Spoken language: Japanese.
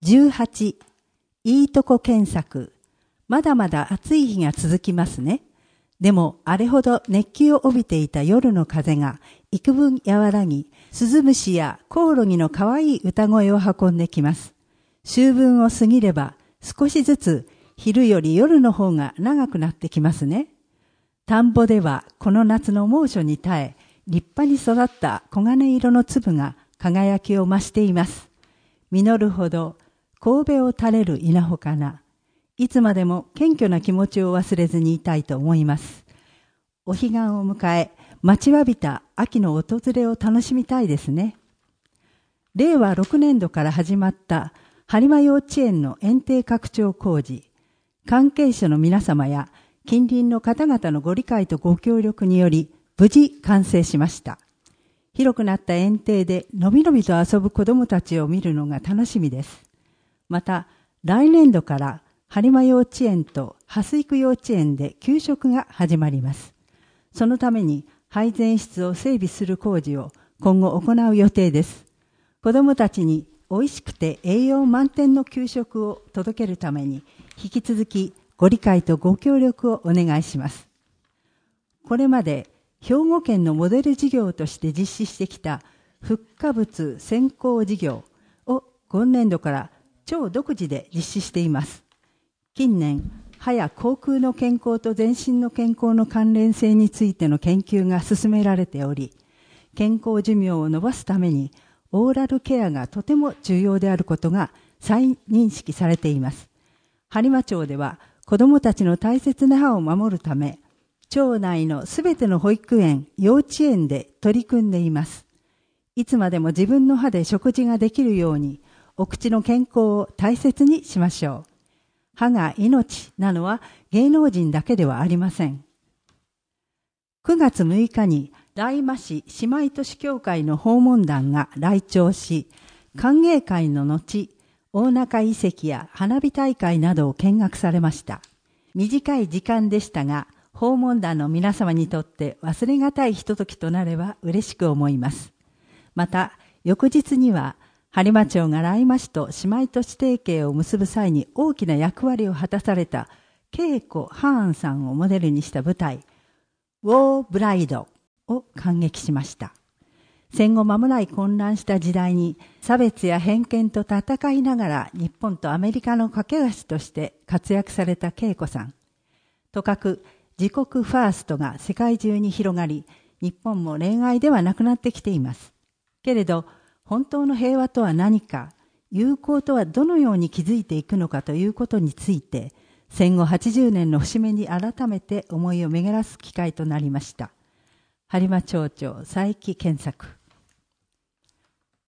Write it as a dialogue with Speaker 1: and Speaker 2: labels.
Speaker 1: 18、いいとこ検索。まだまだ暑い日が続きますね。でも、あれほど熱気を帯びていた夜の風が幾分和らぎ、スズムシやコオロギの可愛い歌声を運んできます。秋分を過ぎれば、少しずつ昼より夜の方が長くなってきますね。田んぼではこの夏の猛暑に耐え、立派に育った黄金色の粒が輝きを増しています。実るほど神戸を垂れる稲穂かな。いつまでも謙虚な気持ちを忘れずにいたいと思います。お彼岸を迎え、待ちわびた秋の訪れを楽しみたいですね。令和6年度から始まった播磨幼稚園の園庭拡張工事、関係者の皆様や近隣の方々のご理解とご協力により無事完成しました。広くなった園庭でのびのびと遊ぶ子どもたちを見るのが楽しみです。また来年度から播磨幼稚園と蓮育幼稚園で給食が始まります。そのために配膳室を整備する工事を今後行う予定です。子どもたちに美味しくて栄養満点の給食を届けるために引き続きご理解とご協力をお願いします。これまで兵庫県のモデル事業として実施してきた復化物先行事業を今年度から超独自で実施しています。近年、歯や口腔の健康と全身の健康の関連性についての研究が進められており、健康寿命を延ばすためにオーラルケアがとても重要であることが再認識されています。播磨町では子どもたちの大切な歯を守るため、町内のすべての保育園、幼稚園で取り組んでいます。いつまでも自分の歯で食事ができるように、お口の健康を大切にしましょう。歯が命なのは芸能人だけではありません。9月6日に大間市姉妹都市協会の訪問団が来庁し、歓迎会の後、大中遺跡や花火大会などを見学されました。短い時間でしたが、訪問団の皆様にとって忘れがたいひとときとなれば嬉しく思います。また、翌日には、播磨町が来間市と姉妹都市提携を結ぶ際に大きな役割を果たされた恵子ハーンさんをモデルにした舞台、ウォーブライドを感激しました。戦後間もない混乱した時代に差別や偏見と戦いながら日本とアメリカの架け橋として活躍された恵子さん。とかく自国ファーストが世界中に広がり、日本も例外ではなくなってきています。けれど、本当の平和とは何か、友好とはどのように築いていくのかということについて、戦後80年の節目に改めて思いを巡らす機会となりました。播磨町長佐伯健作。